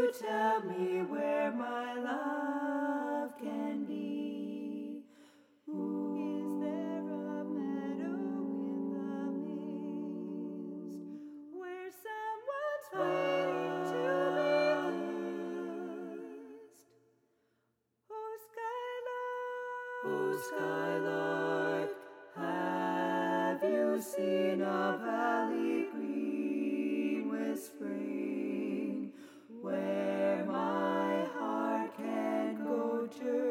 you tell me where my love can be? Is there a meadow in the mist where someone's waiting to be kissed? Oh, skylark, have you seen a valley green with spring, where my heart can go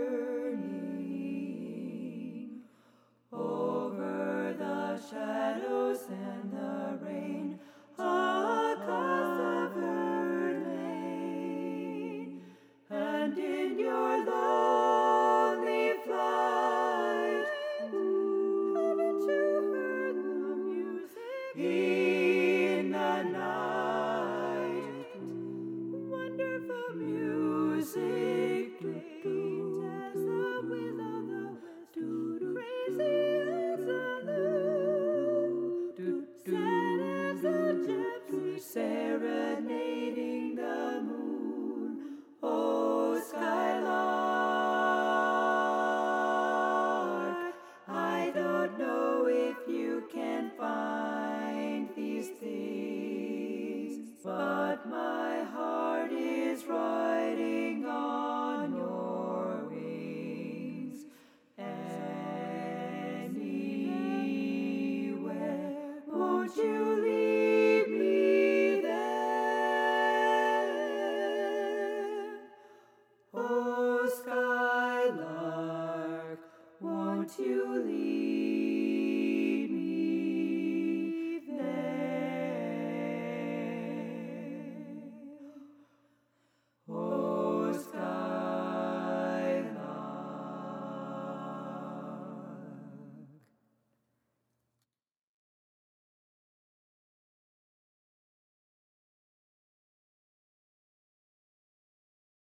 journeying over the shadows and the rain, across the verdant lane, and in your lonely flight, haven't you heard the music in the night? Wonderful music, sweet as the will-o'-the-wisp, crazy as a loon, sad as a gypsy serenading the moon. Oh, skylark, I don't know if you can find these things, but my heart is riding on your wings. Anywhere, won't you leave me there? Oh, skylark, won't you leave